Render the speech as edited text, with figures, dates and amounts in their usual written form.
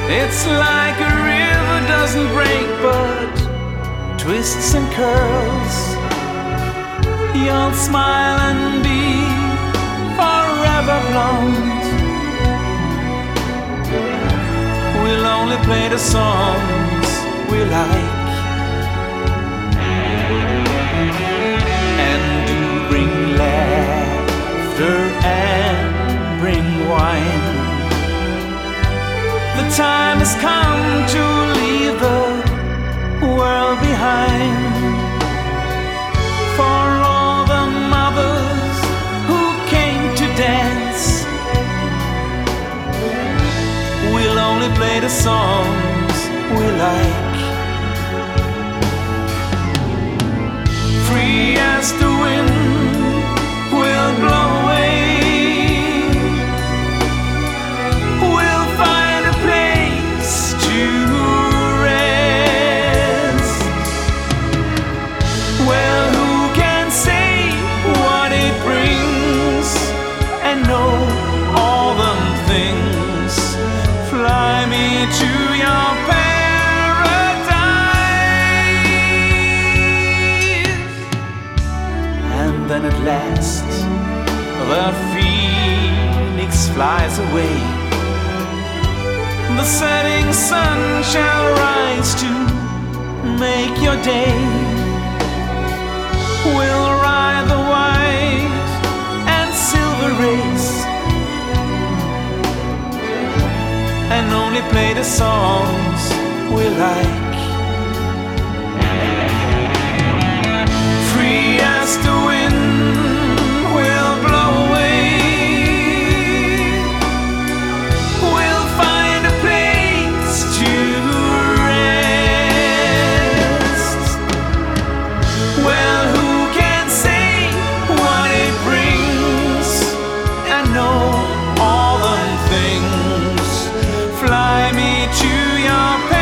It's like a river doesn't break but twists and curls. You'll smile and be forever blonde. We'll only play the songs we like, and do bring laughter and bring wine. The time has come to leave the world behind. For all the mothers who came to dance, we'll only play the songs we like. Free as the wind will blow away. We'll find a place to rest. Well, who can say what it brings and know all them things? Fly me to your paradise. And then at last the phoenix flies away. The setting sun shall rise to make your day. We'll ride the white and silver race, and only play the songs we like. Free as the wind will blow away. We'll find a place to rest. Well, who can say what it brings and know all the things? Fly me to your